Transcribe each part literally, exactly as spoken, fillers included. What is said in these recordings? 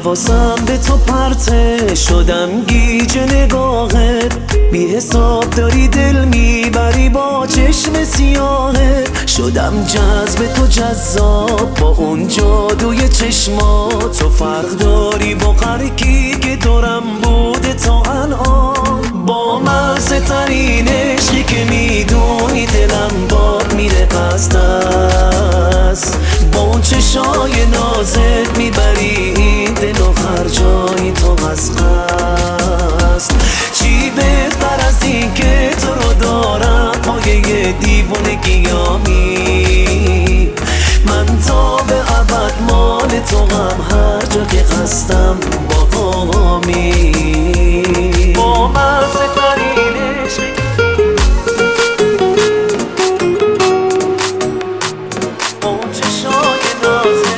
حواسم به تو پرته، شدم گیج نگاهت، بی حساب داری دل میبری با چشم سیاهت. شدم جذب تو جذاب با اون جادوی چشمات، تو فرق داری با هر کی که دورم بوده تا الان. با مزه ترین عشقی که میدونی دلم باد میره قصد است، با اون چشای نازت میبری دل و هر جایی تو از قصد. چی بهتر از این که تو رو دارم پایه دیوونگیامی، من تا به ابد مال تو هم هر جا که قصدم با قامی. با مزه ترین عشقی اون چشای نازت،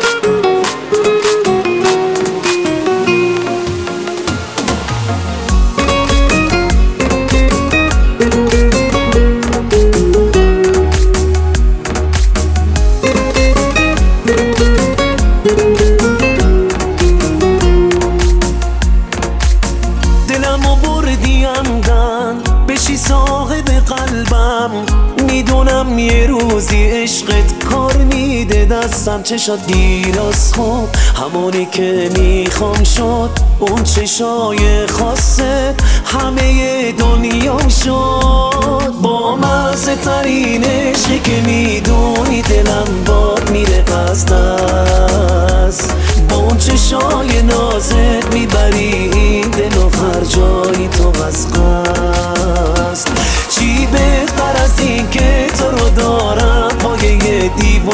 دلمو بردی اندن بشی صاحب قلبم، میدونم یه روزی عشقت کار میده دستم. چشات دیر از خوب همونی که میخوام شد، اون چشای خاصت همه دنیام شد. با مزه ترین عشقی که میدونی دلم باد میره قصد است، با اون چشای نازت میبری دل و هر جایی تو از قصد. چی بهتر از این که تو رو دارم پایه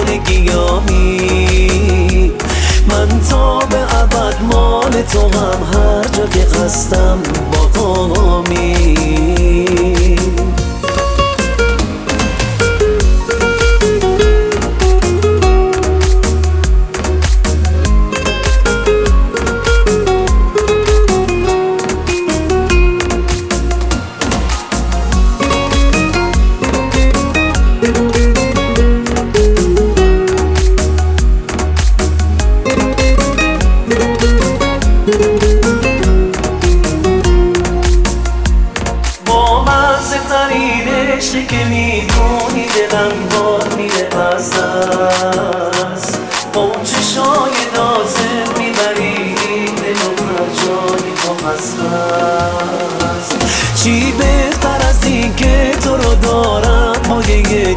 دیوونگیامی، من تا به ابد مال تو هم هر جا که قصدم با قامی. با مزه ترین عشقی که میدونی دلم باد میره قصد است، با اون چشای نازت میبری دل و هر جایی تو از قصد. چی بهتر از این که تو رو دارم پایه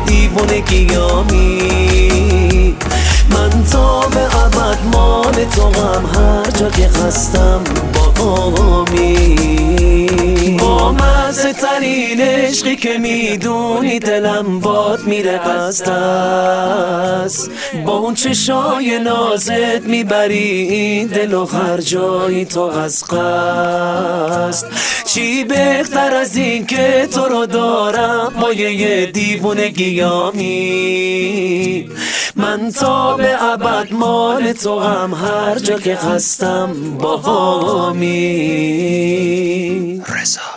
دیوونگیامی، من تا به ابد مال تو هم هر جا که قصدم با قامی. با مزه ترین عشقی که میدونی دلم باد میره قصد است، با اون چشای نازت میبری دل و هر جایی تو از قصد. چی بهتر از این که تو رو دارم پایه دیوونگیامی، من تا به ابد مال تو هم هر جا که قصدم با قامی. رضا